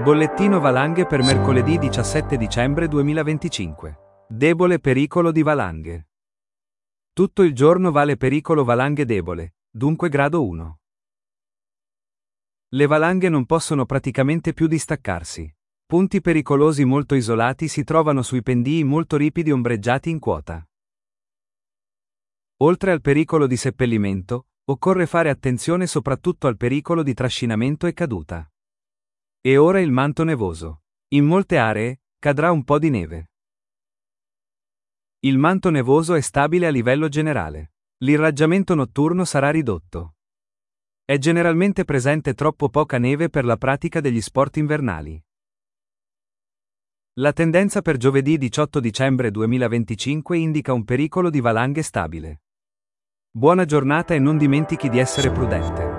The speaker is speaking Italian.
Bollettino valanghe per mercoledì 17 dicembre 2025. Debole pericolo di valanghe. Tutto il giorno vale pericolo valanghe debole, dunque grado 1. Le valanghe non possono praticamente più distaccarsi. Punti pericolosi molto isolati si trovano sui pendii molto ripidi ombreggiati in quota. Oltre al pericolo di seppellimento, occorre fare attenzione soprattutto al pericolo di trascinamento e caduta. E ora il manto nevoso. In molte aree, cadrà un po' di neve. Il manto nevoso è stabile a livello generale. L'irraggiamento notturno sarà ridotto. È generalmente presente troppo poca neve per la pratica degli sport invernali. La tendenza per giovedì 18 dicembre 2025 indica un pericolo di valanghe stabile. Buona giornata e non dimentichi di essere prudente.